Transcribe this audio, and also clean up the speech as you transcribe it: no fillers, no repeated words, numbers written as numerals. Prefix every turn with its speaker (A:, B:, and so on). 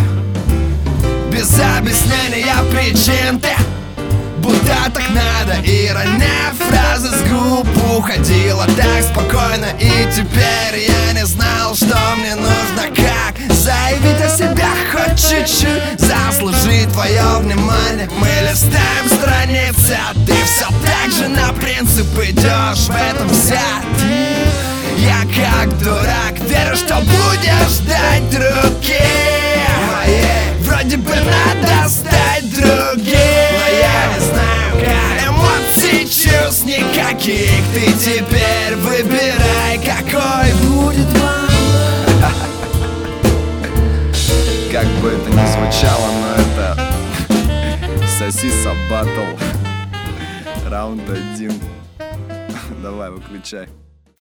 A: без объяснения причин ты будто так надо, и роняя фразы с губ уходила так спокойно. И теперь я не знал, что мне нужно, как заявить о себе хоть чуть-чуть, заслужить твое внимание. Мы листаем страницы, а ты все так же на принцип идешь, в этом вся ты. Я как дурак верю, что будешь ждать руки моей. Вроде бы надо стать другим, но я не знаю как. Эмоций, чувств никаких. Ты теперь выбирай, какой будет вам.
B: Как бы это ни звучало, но это Сосиса Баттл. Раунд 1. Давай, выключай.